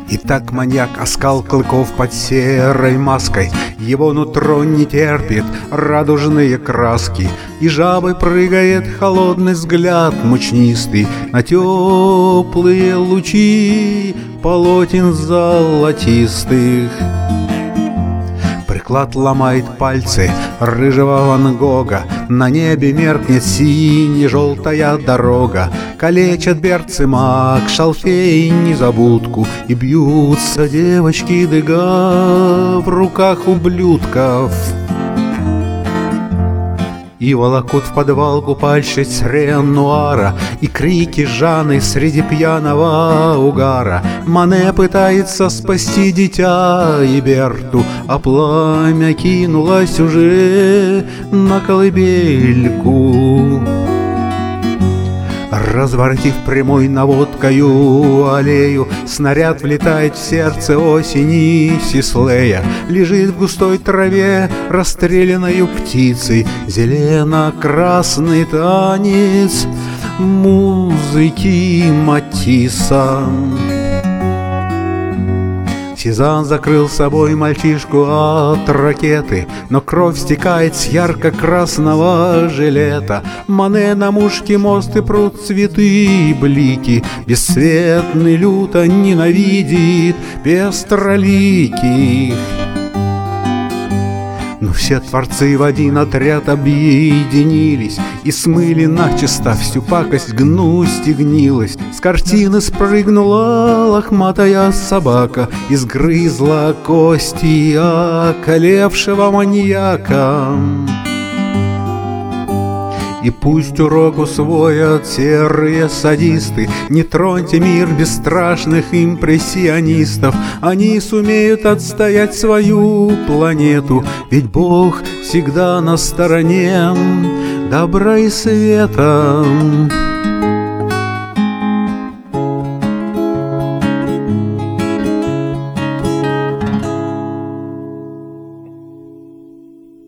И так маньяк оскал клыков под серой маской, его нутро не терпит радужные краски, и жабой прыгает холодный взгляд мучнистый на теплые лучи полотен золотистых. Приклад ломает пальцы рыжего Ван Гога, на небе меркнет сине-желтая дорога, калечат берцы мак, шалфей, незабудку, и бьются девочки дыга в руках ублюдков. И волокут в подвал купальщиц Ренуара, и крики Жанны среди пьяного угара. Мане пытается спасти дитя и Берту, а пламя кинулось уже на колыбельку. Разворотив прямой наводкою аллею, снаряд влетает в сердце осени Сислея. Лежит в густой траве расстрелянною птицей зелено-красный танец музыки Матисса. Сезанн закрыл собой мальчишку от ракеты, но кровь стекает с ярко-красного жилета. Мане на мушке мост и пруд, цветы и блики, бесцветный люто ненавидит пестроликих. Но все творцы в один отряд объединились и смыли начисто всю пакость, гнусть и гнилость. С картины спрыгнула лохматая собака и сгрызла кости околевшего маньяка. И пусть урок усвоят серые садисты, не троньте мир бесстрашных импрессионистов. Они сумеют отстоять свою планету, ведь Бог всегда на стороне добра и света.